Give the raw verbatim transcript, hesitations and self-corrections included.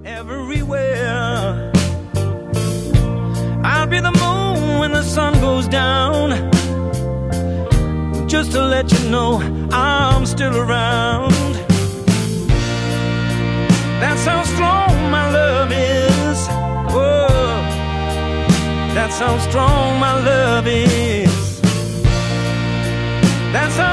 everywhere. I'll be the moon when the sun goes down, just to let you know I'm still around. That's how strong my love is. Whoa, that's how strong my love is. That's